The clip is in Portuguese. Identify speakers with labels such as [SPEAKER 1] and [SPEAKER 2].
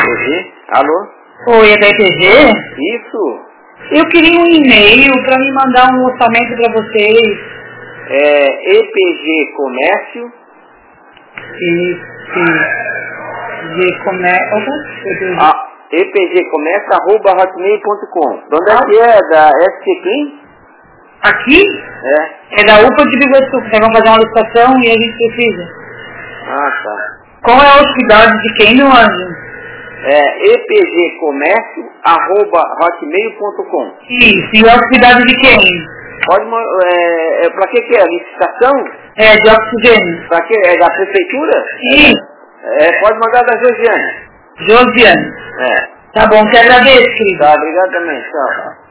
[SPEAKER 1] EPG? Alô?
[SPEAKER 2] Oi, é da EPG?
[SPEAKER 1] Isso.
[SPEAKER 2] Eu queria um e-mail para me mandar um orçamento para vocês.
[SPEAKER 1] É EPG Comércio.
[SPEAKER 2] EPG Comércio.
[SPEAKER 1] EPG Comércio@hotmail.com. De onde é que é? Da SC Clean?
[SPEAKER 2] Aqui?
[SPEAKER 1] É.
[SPEAKER 2] É da UPA de Biguaçu. Vocês vão fazer uma licitação e a gente precisa.
[SPEAKER 1] Ah, tá.
[SPEAKER 2] Qual é a hospedagem de quem, meu anjo?
[SPEAKER 1] É epgcomércio@hotmail.com.
[SPEAKER 2] Isso. E a hospedagem de quem?
[SPEAKER 1] Pode, pra que é? Licitação?
[SPEAKER 2] É, de oxigênio.
[SPEAKER 1] Pra que? É da prefeitura?
[SPEAKER 2] Sim.
[SPEAKER 1] Pode mandar da Josiane.
[SPEAKER 2] Josiane.
[SPEAKER 1] É.
[SPEAKER 2] Tá bom, te agradeço, querido.
[SPEAKER 1] Tá, obrigado também. Tchau.